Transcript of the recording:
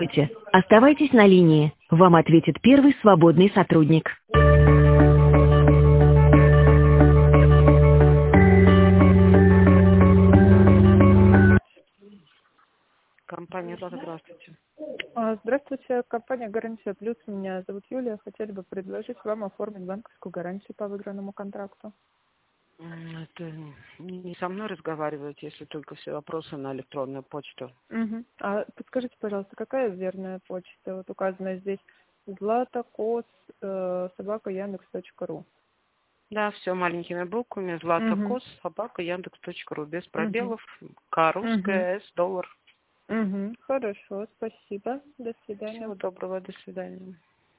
Здравствуйте. Оставайтесь на линии. Вам ответит первый свободный сотрудник. Компания «Злата», здравствуйте. Здравствуйте, компания «Гарантия Плюс». Меня зовут Юлия. Хотели бы предложить вам оформить банковскую гарантию по выигранному контракту. Это не со мной разговаривать, если только все вопросы на электронную почту. Угу. А подскажите, пожалуйста, какая верная почта? Вот указана здесь zlatakos @yandex.ru. Да, все маленькими буквами. Златокос, @yandex.ru. Без пробелов. К, русская, С, доллар. Хорошо, спасибо. До свидания. Всего доброго, до свидания.